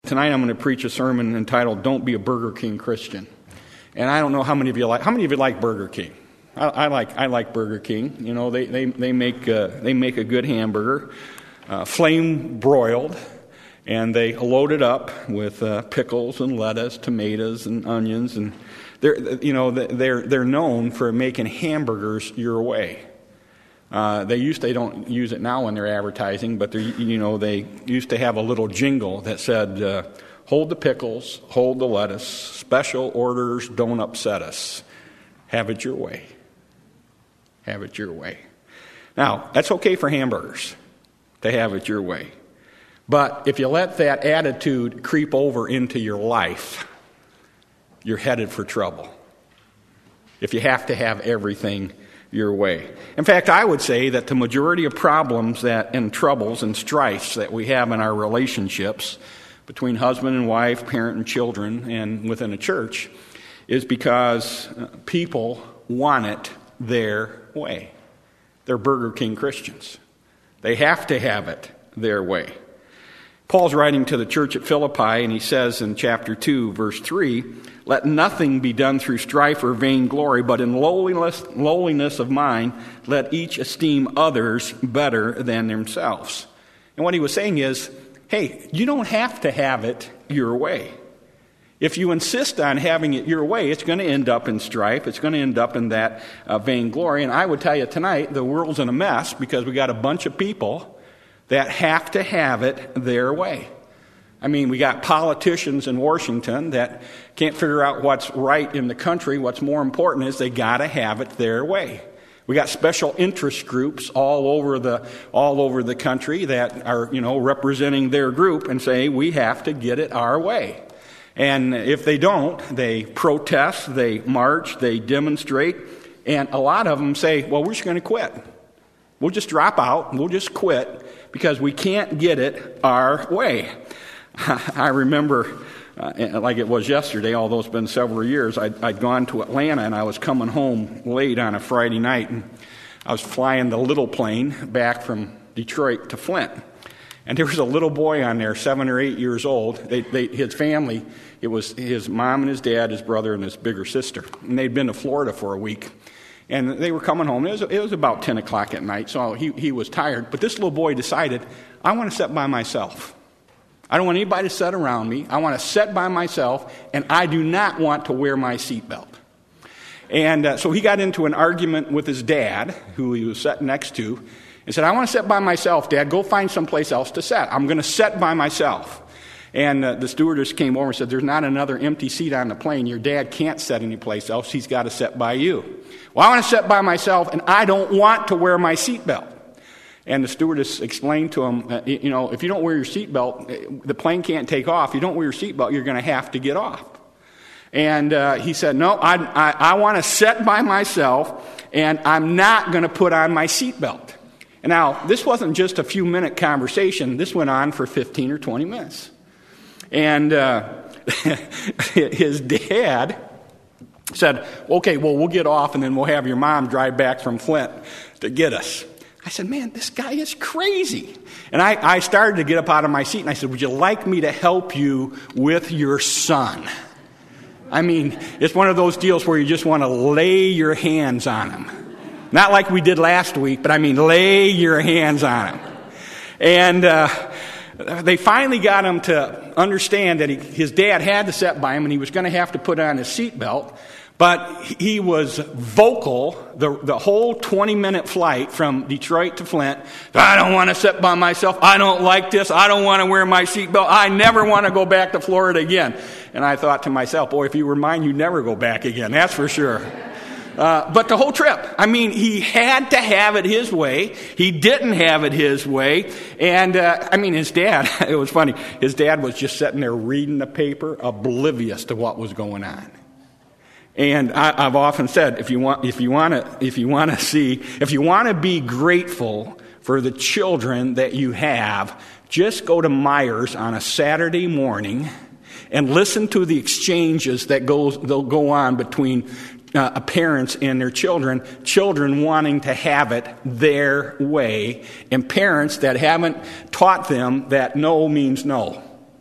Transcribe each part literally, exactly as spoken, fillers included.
tonight I'm going to preach a sermon entitled "Don't Be a Burger King Christian." And I don't know how many of you like. How many of you like Burger King? I, I like. I like Burger King. You know, they they they make uh, they make a good hamburger, uh, flame broiled, and they load it up with uh, pickles and lettuce, tomatoes and onions, and they're you know they're they're known for making hamburgers your way. Uh, they used they don't use it now when they're advertising, but they you know they used to have a little jingle that said, uh, "Hold the pickles, hold the lettuce. Special orders don't upset us. Have it your way. Have it your way." Now that's okay for hamburgers to have it your way, but if you let that attitude creep over into your life, you're headed for trouble. If you have to have everything your way. In fact, I would say that the majority of problems that and troubles and strifes that we have in our relationships between husband and wife, parent and children, and within a church is because people want it their way. They're Burger King Christians. They have to have it their way. Paul's writing to the church at Philippi, and he says in chapter two, verse three, "Let nothing be done through strife or vainglory, but in lowliness, lowliness of mind, let each esteem others better than themselves." And what he was saying is, hey, you don't have to have it your way. If you insist on having it your way, it's going to end up in strife. It's going to end up in that uh, vainglory. And I would tell you tonight, the world's in a mess because we got a bunch of people that have to have it their way. I mean, we got politicians in Washington that can't figure out what's right in the country. What's more important is they got to have it their way. We got special interest groups all over the all over the country that are, you know, representing their group and say we have to get it our way. And if they don't, they protest, they march, they demonstrate, and a lot of them say, "Well, we're just going to quit. We'll just drop out. We'll just quit because we can't get it our way." I remember, uh, like it was yesterday, although it's been several years, I'd, I'd gone to Atlanta and I was coming home late on a Friday night, and I was flying the little plane back from Detroit to Flint. And there was a little boy on there, seven or eight years old. They, they, his family, it was his mom and his dad, his brother, and his bigger sister. And they'd been to Florida for a week. And they were coming home. It was, it was about ten o'clock at night, so he, he was tired. But this little boy decided, I want to sit by myself. I don't want anybody to sit around me. I want to sit by myself, and I do not want to wear my seatbelt. And uh, so he got into an argument with his dad, who he was sitting next to, and said, "I want to sit by myself, Dad. Go find someplace else to sit. I'm going to sit by myself." And uh, the stewardess came over and said, "There's not another empty seat on the plane. Your dad can't sit anyplace else. He's got to sit by you." "Well, I want to sit by myself, and I don't want to wear my seatbelt." And the stewardess explained to him, uh, you know, if you don't wear your seatbelt, the plane can't take off. You don't wear your seatbelt, you're going to have to get off. And uh, he said, "No, I, I, I want to sit by myself, and I'm not going to put on my seatbelt." And now, this wasn't just a few minute conversation. This went on for fifteen or twenty minutes. And uh, his dad said, "Okay, well, we'll get off, and then we'll have your mom drive back from Flint to get us." I said, "Man, this guy is crazy." And I, I started to get up out of my seat, and I said, "Would you like me to help you with your son?" I mean, it's one of those deals where you just want to lay your hands on him. Not like we did last week, but I mean lay your hands on him. And uh, they finally got him to understand that he, his dad had to sit by him, and he was going to have to put on his seatbelt. But he was vocal the, the whole twenty-minute flight from Detroit to Flint. "I don't want to sit by myself. I don't like this. I don't want to wear my seatbelt. I never want to go back to Florida again." And I thought to myself, boy, if you were mine, you'd never go back again. That's for sure. Uh, but the whole trip, I mean, he had to have it his way. He didn't have it his way. And, uh, I mean, his dad, it was funny. His dad was just sitting there reading the paper, oblivious to what was going on. And I, I've often said, if you want, if you want to, if you want to see, if you want to be grateful for the children that you have, just go to Myers on a Saturday morning and listen to the exchanges that goes they'll go on between uh, parents and their children, children wanting to have it their way, and parents that haven't taught them that no means no.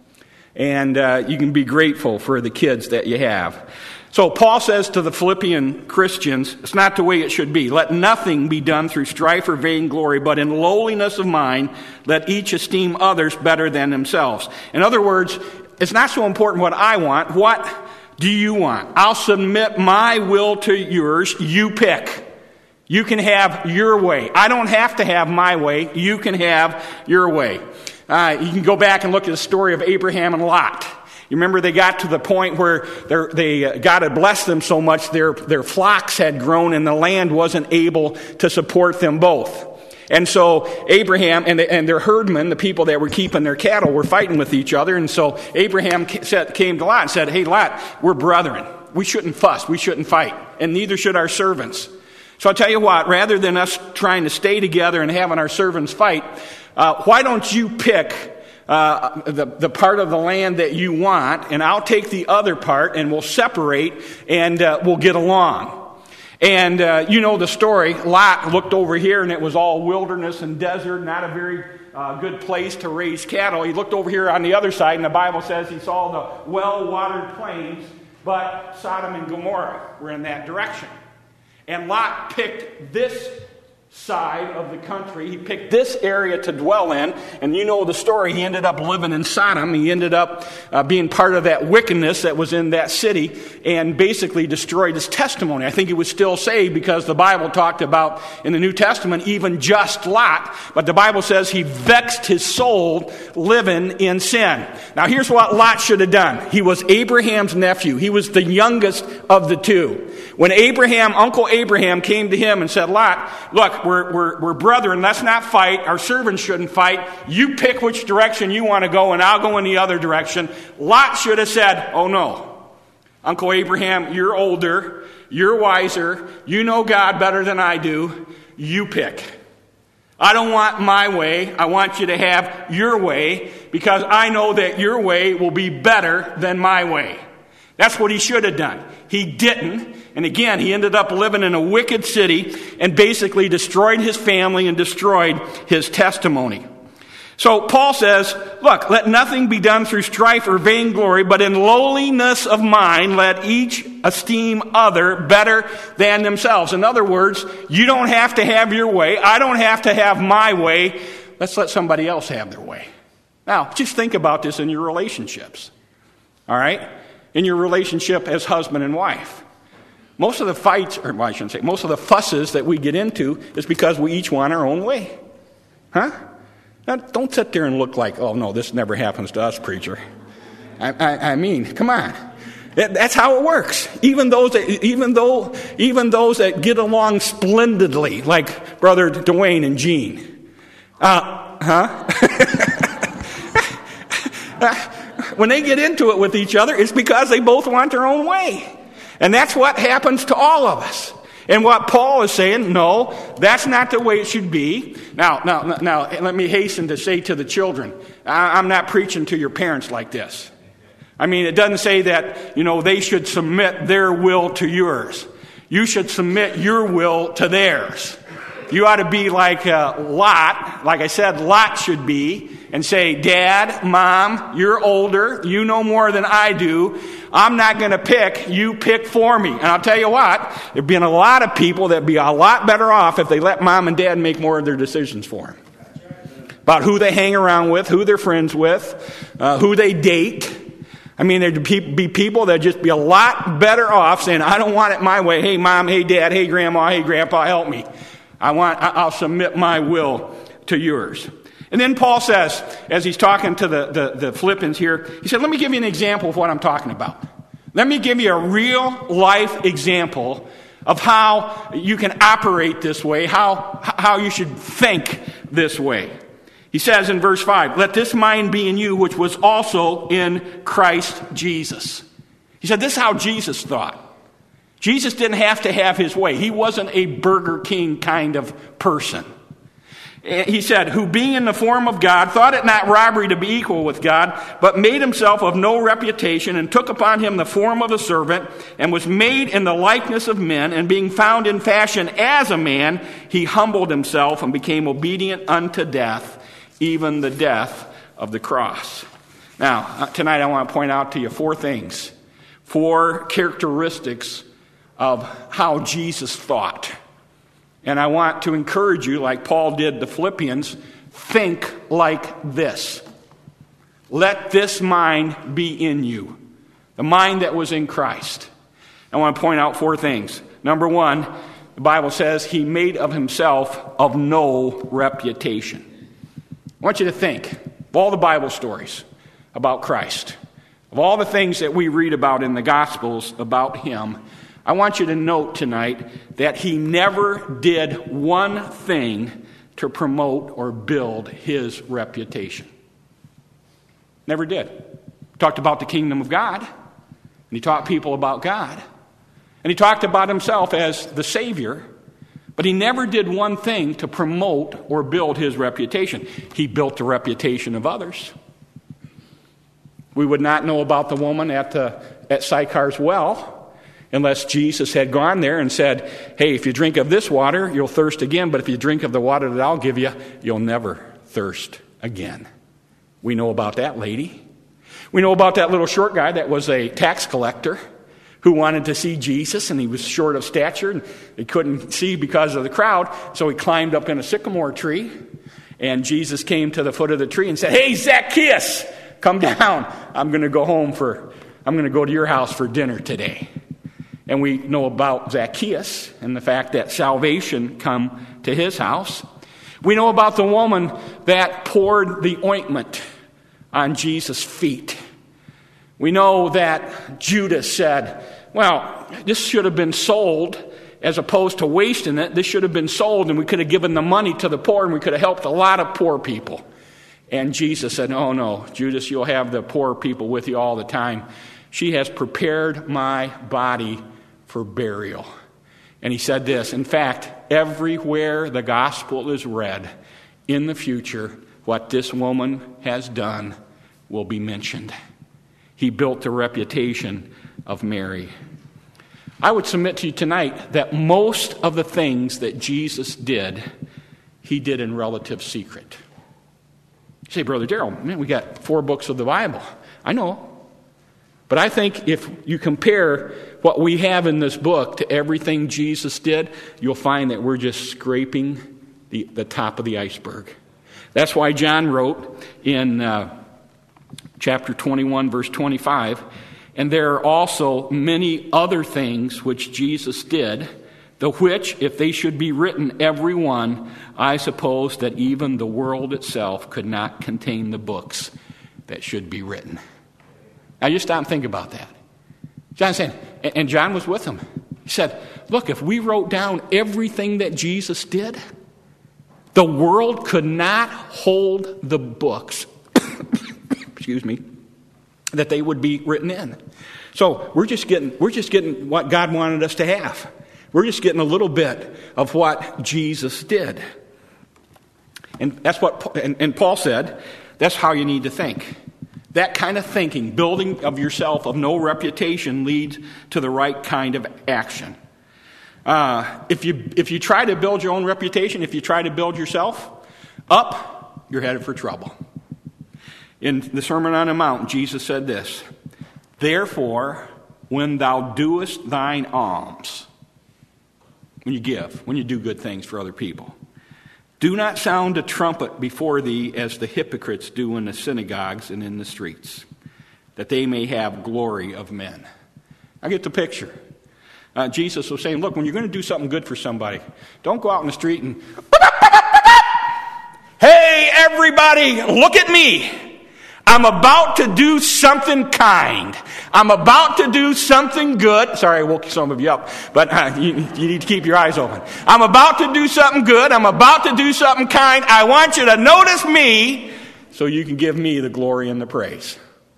And uh, you can be grateful for the kids that you have. So Paul says to the Philippian Christians, it's not the way it should be. Let nothing be done through strife or vainglory, but in lowliness of mind, let each esteem others better than themselves. In other words, it's not so important what I want. What do you want? I'll submit my will to yours. You pick. You can have your way. I don't have to have my way. You can have your way. Uh, you can go back and look at the story of Abraham and Lot. You remember they got to the point where they uh, God had blessed them so much their their flocks had grown and the land wasn't able to support them both. And so Abraham and, the, and their herdmen, the people that were keeping their cattle, were fighting with each other. And so Abraham came to Lot and said, hey, Lot, we're brethren. We shouldn't fuss. We shouldn't fight. And neither should our servants. So I'll tell you what, rather than us trying to stay together and having our servants fight, uh, why don't you pick uh, the, the part of the land that you want, and I'll take the other part, and we'll separate, and uh, we'll get along. And uh, you know the story. Lot looked over here, and it was all wilderness and desert, not a very uh, good place to raise cattle. He looked over here on the other side, and the Bible says he saw the well-watered plains, but Sodom and Gomorrah were in that direction. And Lot picked this side of the country. He picked this area to dwell in. And you know the story. He ended up living in Sodom. He ended up uh, being part of that wickedness that was in that city and basically destroyed his testimony. I think he was still saved because the Bible talked about in the New Testament even just Lot. But the Bible says he vexed his soul living in sin. Now here's what Lot should have done. He was Abraham's nephew. He was the youngest of the two. When Abraham, Uncle Abraham came to him and said, Lot, look, we're, we're, we're brethren, let's not fight. Our servants shouldn't fight. You pick which direction you want to go and I'll go in the other direction. Lot should have said, oh no, Uncle Abraham, you're older, you're wiser, you know God better than I do, you pick. I don't want my way, I want you to have your way because I know that your way will be better than my way. That's what he should have done. He didn't. And again, he ended up living in a wicked city and basically destroyed his family and destroyed his testimony. So Paul says, look, let nothing be done through strife or vainglory, but in lowliness of mind, let each esteem other better than themselves. In other words, you don't have to have your way. I don't have to have my way. Let's let somebody else have their way. Now, just think about this in your relationships. All right? In your relationship as husband and wife. Most of the fights, or well, I shouldn't say, most of the fusses that we get into is because we each want our own way. Huh? Now, don't sit there and look like, oh no, this never happens to us, preacher. I, I, I mean, come on. That, that's how it works. Even those that, even though, even those that get along splendidly, like Brother Dwayne and Gene. Uh, huh? When they get into it with each other, it's because they both want their own way. And that's what happens to all of us. And what Paul is saying, no, that's not the way it should be. Now, now, now, let me hasten to say to the children, I'm not preaching to your parents like this. I mean, it doesn't say that, you know, they should submit their will to yours. You should submit your will to theirs. You ought to be like uh, Lot, like I said, Lot should be, and say, Dad, Mom, you're older, you know more than I do. I'm not going to pick, you pick for me. And I'll tell you what, there'd been a lot of people that'd be a lot better off if they let Mom and Dad make more of their decisions for them. About who they hang around with, who they're friends with, uh, who they date. I mean, there'd be people that'd just be a lot better off saying, I don't want it my way. Hey, Mom, hey, Dad, hey, Grandma, hey, Grandpa, help me. I want, I'll submit my will to yours. And then Paul says, as he's talking to the, the, the Philippians here, he said, let me give you an example of what I'm talking about. Let me give you a real life example of how you can operate this way, how, how you should think this way. He says in verse five, let this mind be in you, which was also in Christ Jesus. He said, this is how Jesus thought. Jesus didn't have to have his way. He wasn't a Burger King kind of person. He said, who being in the form of God, thought it not robbery to be equal with God, but made himself of no reputation, and took upon him the form of a servant, and was made in the likeness of men, and being found in fashion as a man, he humbled himself and became obedient unto death, even the death of the cross. Now, tonight I want to point out to you four things, four characteristics of how Jesus thought. And I want to encourage you, like Paul did the Philippians, think like this. Let this mind be in you, the mind that was in Christ. I want to point out four things. Number one, the Bible says he made of himself of no reputation. I want you to think of all the Bible stories about Christ, of all the things that we read about in the Gospels about him. I want you to note tonight that he never did one thing to promote or build his reputation. Never did. Talked about the kingdom of God, and he taught people about God, and he talked about himself as the Savior, but he never did one thing to promote or build his reputation. He built the reputation of others. We would not know about the woman at, uh, at Sychar's well unless Jesus had gone there and said, hey, if you drink of this water, you'll thirst again, but if you drink of the water that I'll give you, you'll never thirst again. We know about that lady. We know about that little short guy that was a tax collector who wanted to see Jesus, and he was short of stature, and he couldn't see because of the crowd, so he climbed up in a sycamore tree, and Jesus came to the foot of the tree and said, hey, Zacchaeus, come down. I'm going to go home for, I'm going to go to your house for dinner today. And we know about Zacchaeus and the fact that salvation come to his house. We know about the woman that poured the ointment on Jesus' feet. We know that Judas said, well, this should have been sold as opposed to wasting it. This should have been sold and we could have given the money to the poor and we could have helped a lot of poor people. And Jesus said, oh no, Judas, you'll have the poor people with you all the time. She has prepared my body for burial. And he said this, in fact, everywhere the gospel is read in the future, what this woman has done will be mentioned. He built the reputation of Mary. I would submit to you tonight that most of the things that Jesus did, he did in relative secret. You say, Brother Darrell, man, we got four books of the Bible. I know. But I think if you compare what we have in this book to everything Jesus did, you'll find that we're just scraping the, the top of the iceberg. That's why John wrote in uh, chapter twenty-one, verse twenty-five, and there are also many other things which Jesus did, the which, if they should be written every one, I suppose that even the world itself could not contain the books that should be written. Now just stop and think about that. John's saying, and John was with him. He said, look, if we wrote down everything that Jesus did, the world could not hold the books, excuse me, that they would be written in. So we're just getting we're just getting what God wanted us to have. We're just getting a little bit of what Jesus did. And that's what and, and Paul said, that's how you need to think. That kind of thinking, building of yourself of no reputation, leads to the right kind of action. Uh, if you if you try to build your own reputation, if you try to build yourself up, you're headed for trouble. In the Sermon on the Mount, Jesus said this, therefore, when thou doest thine alms, when you give, when you do good things for other people, do not sound a trumpet before thee as the hypocrites do in the synagogues and in the streets, that they may have glory of men. I get the picture. Uh, Jesus was saying, look, when you're going to do something good for somebody, don't go out in the street and, hey, everybody, look at me. I'm about to do something kind. I'm about to do something good. Sorry, I woke some of you up, but uh, you, you need to keep your eyes open. I'm about to do something good. I'm about to do something kind. I want you to notice me so you can give me the glory and the praise.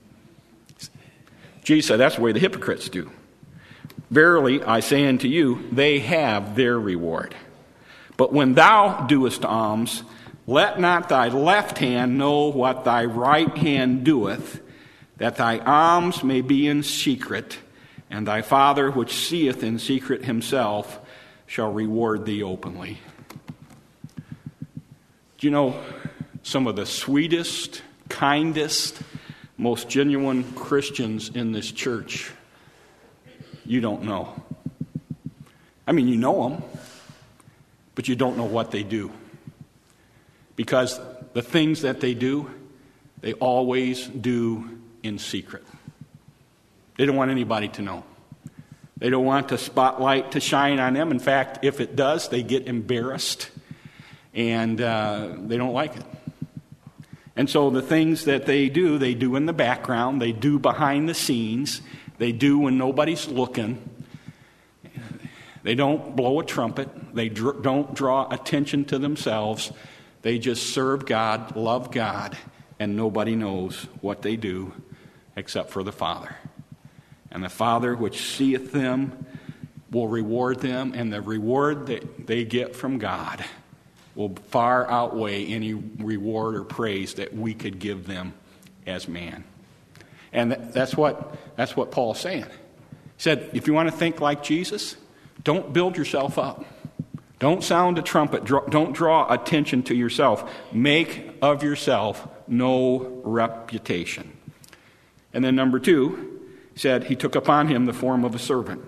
Jesus said, that's the way the hypocrites do. Verily, I say unto you, they have their reward. But when thou doest alms, let not thy left hand know what thy right hand doeth, that thy alms may be in secret, and thy Father which seeth in secret himself shall reward thee openly. Do you know some of the sweetest, kindest, most genuine Christians in this church, you don't know. I mean, you know them, but you don't know what they do. Because the things that they do, they always do in secret. They don't want anybody to know. They don't want the spotlight to shine on them. In fact, if it does, they get embarrassed, and uh, they don't like it. And so the things that they do, they do in the background, they do behind the scenes, they do when nobody's looking. They don't blow a trumpet. They dr- don't draw attention to themselves. They just serve God, love God, and nobody knows what they do except for the Father. And the Father which seeth them will reward them, and the reward that they get from God will far outweigh any reward or praise that we could give them as man. And that's what that's what Paul's saying. He said, if you want to think like Jesus, don't build yourself up. Don't sound a trumpet. Don't draw attention to yourself. Make of yourself no reputation. And then number two, he said he took upon him the form of a servant.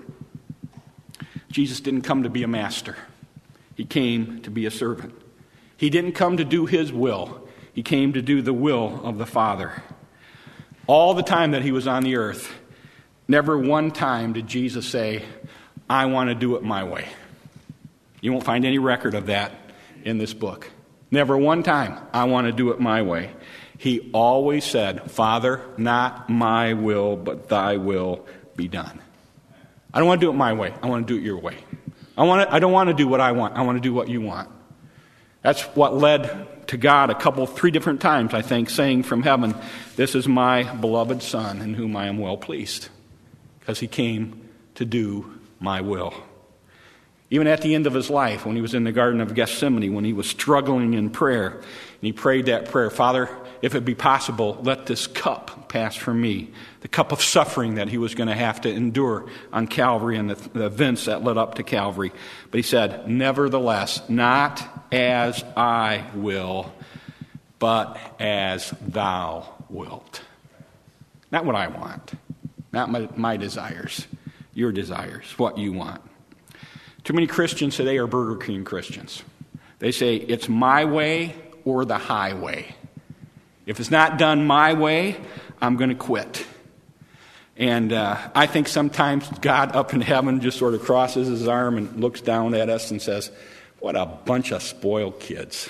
Jesus didn't come to be a master. He came to be a servant. He didn't come to do his will. He came to do the will of the Father. All the time that he was on the earth, never one time did Jesus say, I want to do it my way. You won't find any record of that in this book. Never one time, I want to do it my way. He always said, Father, not my will, but thy will be done. I don't want to do it my way. I want to do it your way. I want to, I don't want to do what I want. I want to do what you want. That's what led to God a couple, three different times, I think, saying from heaven, this is my beloved Son in whom I am well pleased. Because he came to do my will. Even at the end of his life, when he was in the Garden of Gethsemane, when he was struggling in prayer, and he prayed that prayer, Father, if it be possible, let this cup pass from me. The cup of suffering that he was going to have to endure on Calvary and the, the events that led up to Calvary. But he said, nevertheless, not as I will, but as thou wilt. Not what I want. Not my, my desires. Your desires. What you want. Too many Christians today are Burger King Christians. They say, it's my way or the highway. If it's not done my way, I'm going to quit. And uh, I think sometimes God up in heaven just sort of crosses his arm and looks down at us and says, what a bunch of spoiled kids.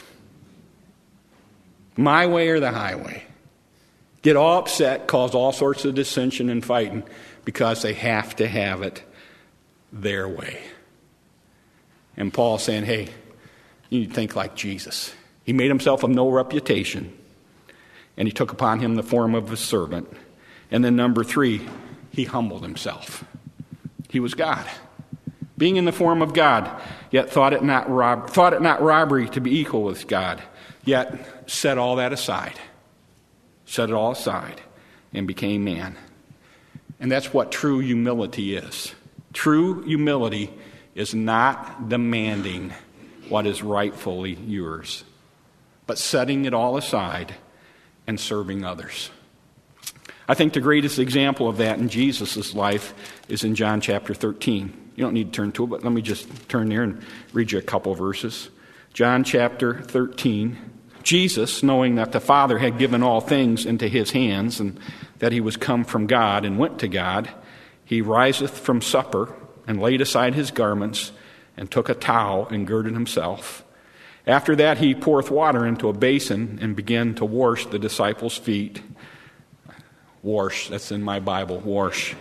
My way or the highway. Get all upset, cause all sorts of dissension and fighting because they have to have it their way. And Paul's saying, hey, you need to think like Jesus. He made himself of no reputation, and he took upon him the form of a servant. And then number three, he humbled himself. He was God. Being in the form of God, yet thought it not rob- thought it not robbery to be equal with God, yet set all that aside. Set it all aside and became man. And that's what true humility is. True humility is not demanding what is rightfully yours, but setting it all aside and serving others. I think the greatest example of that in Jesus' life is in John chapter thirteen. You don't need to turn to it, but let me just turn there and read you a couple verses. John chapter thirteen. Jesus, knowing that the Father had given all things into his hands, and that he was come from God and went to God, he riseth from supper, and laid aside his garments, and took a towel, and girded himself. After that he poureth water into a basin, and began to wash the disciples' feet. Wash, that's in my Bible, wash.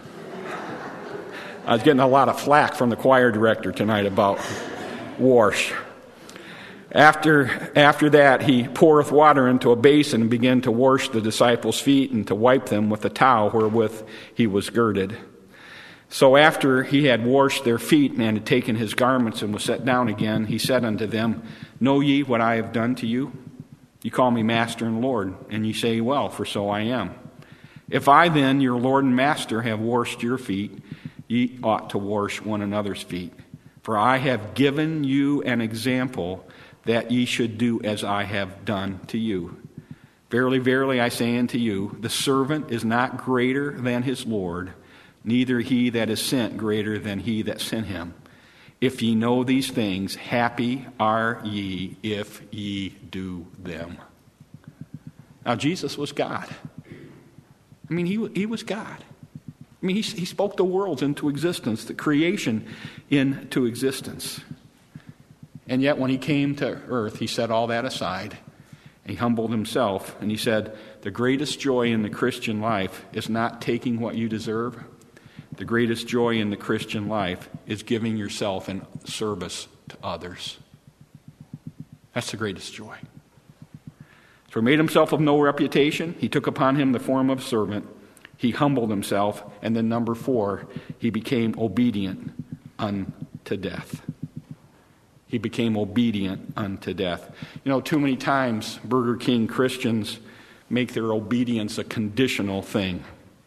I was getting a lot of flack from the choir director tonight about wash. After, after that he poureth water into a basin, and began to wash the disciples' feet, and to wipe them with the towel wherewith he was girded. So after he had washed their feet and had taken his garments and was set down again, he said unto them, Know ye what I have done to you? You call me Master and Lord, and ye say, Well, for so I am. If I then, your Lord and Master, have washed your feet, ye ought to wash one another's feet. For I have given you an example that ye should do as I have done to you. Verily, verily, I say unto you, the servant is not greater than his Lord, neither he that is sent greater than he that sent him. If ye know these things, happy are ye if ye do them. Now, Jesus was God. I mean, he, he was God. I mean, he, he spoke the worlds into existence, the creation into existence. And yet, when he came to earth, he set all that aside. He humbled himself, and he said, the greatest joy in the Christian life is not taking what you deserve. The greatest joy in the Christian life is giving yourself in service to others. That's the greatest joy. So he made himself of no reputation. He took upon him the form of servant. He humbled himself. And then number four, he became obedient unto death. He became obedient unto death. You know, too many times Burger King Christians make their obedience a conditional thing.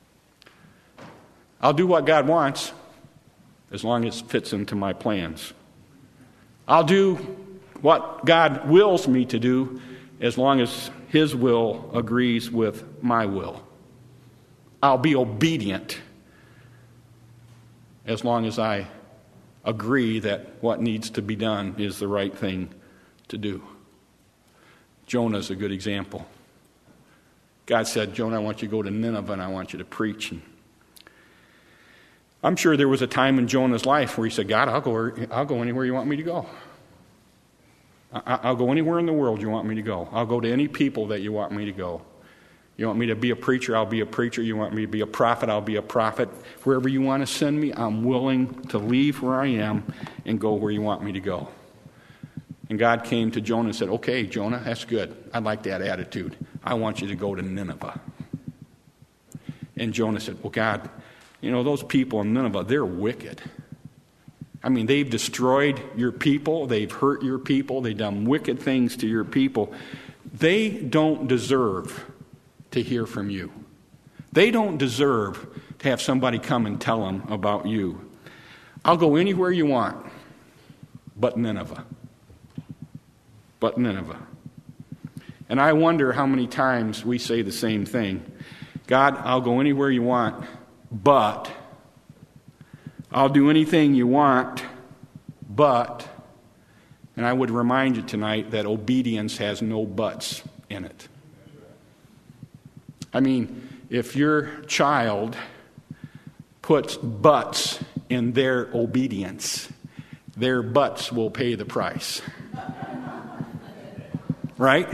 I'll do what God wants as long as it fits into my plans. I'll do what God wills me to do as long as His will agrees with my will. I'll be obedient as long as I agree that what needs to be done is the right thing to do. Jonah's a good example. God said, Jonah, I want you to go to Nineveh and I want you to preach. And I'm sure there was a time in Jonah's life where he said, God, I'll go, where, I'll go anywhere you want me to go. I'll go anywhere in the world you want me to go. I'll go to any people that you want me to go. You want me to be a preacher, I'll be a preacher. You want me to be a prophet, I'll be a prophet. Wherever you want to send me, I'm willing to leave where I am and go where you want me to go. And God came to Jonah and said, okay, Jonah, that's good. I like that attitude. I want you to go to Nineveh. And Jonah said, well, God, you know, those people in Nineveh, they're wicked. I mean, they've destroyed your people. They've hurt your people. They've done wicked things to your people. They don't deserve to hear from you. They don't deserve to have somebody come and tell them about you. I'll go anywhere you want, but Nineveh. But Nineveh. And I wonder how many times we say the same thing. God, I'll go anywhere you want, but I'll do anything you want, but, and I would remind you tonight that obedience has no buts in it. I mean, if your child puts buts in their obedience, their buts will pay the price. Right?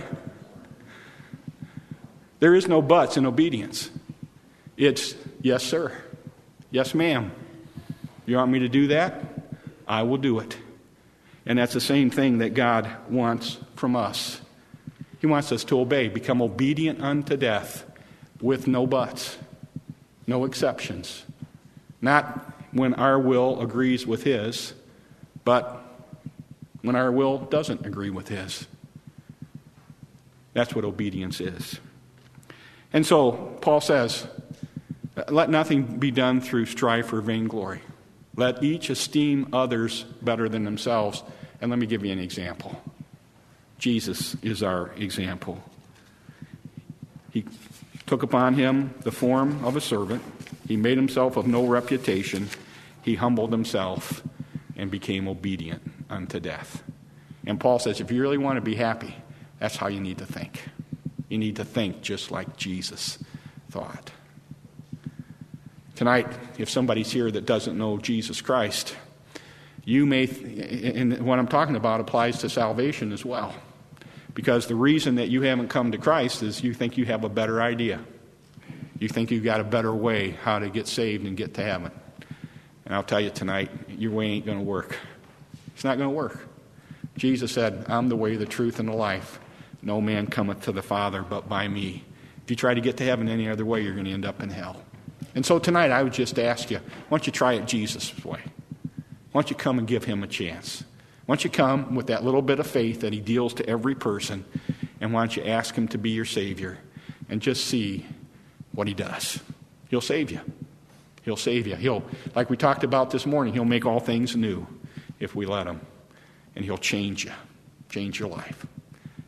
There is no buts in obedience. It's, yes, sir. Yes, ma'am. You want me to do that? I will do it. And that's the same thing that God wants from us. He wants us to obey, become obedient unto death. With no buts, no exceptions. Not when our will agrees with His, but when our will doesn't agree with His. That's what obedience is. And so, Paul says, let nothing be done through strife or vainglory. Let each esteem others better than themselves. And let me give you an example. Jesus is our example. He took upon him the form of a servant. He made himself of no reputation. He humbled himself and became obedient unto death. And Paul says, if you really want to be happy, that's how you need to think. You need to think just like Jesus thought. Tonight, if somebody's here that doesn't know Jesus Christ, you may, and what I'm talking about applies to salvation as well. Because the reason that you haven't come to Christ is you think you have a better idea. You think you've got a better way how to get saved and get to heaven. And I'll tell you tonight, your way ain't going to work. It's not going to work. Jesus said, I'm the way, the truth, and the life. No man cometh to the Father but by me. If you try to get to heaven any other way, you're going to end up in hell. And so tonight I would just ask you, why don't you try it Jesus' way? Why don't you come and give Him a chance? Why don't you come with that little bit of faith that He deals to every person, and why don't you ask Him to be your Savior and just see what He does. He'll save you. He'll save you. He'll, like we talked about this morning, He'll make all things new if we let Him. And He'll change you, change your life.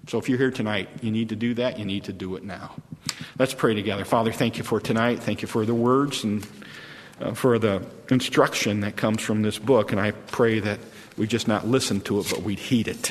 So if you're here tonight, you need to do that. You need to do it now. Let's pray together. Father, thank you for tonight. Thank you for the words and uh, for the instruction that comes from this book. And I pray that we just not listen to it, but we'd heed it.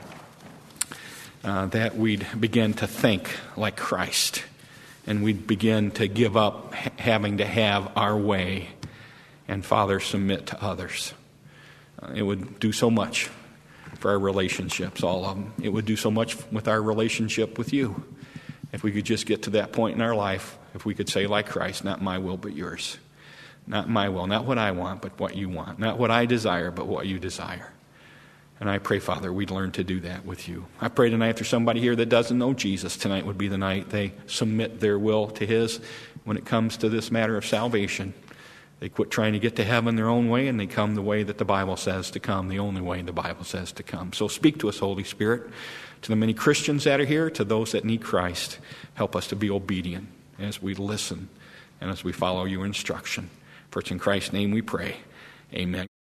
Uh, that we'd begin to think like Christ. And we'd begin to give up ha- having to have our way. And, Father, submit to others. Uh, it would do so much for our relationships, all of them. It would do so much with our relationship with you. If we could just get to that point in our life, if we could say like Christ, not my will but yours. Not my will, not what I want, but what you want. Not what I desire, but what you desire. And I pray, Father, we'd learn to do that with you. I pray tonight there's somebody here that doesn't know Jesus. Tonight would be the night they submit their will to his when it comes to this matter of salvation. They quit trying to get to heaven their own way, and they come the way that the Bible says to come, the only way the Bible says to come. So speak to us, Holy Spirit, to the many Christians that are here, to those that need Christ. Help us to be obedient as we listen and as we follow your instruction. For it's in Christ's name we pray. Amen.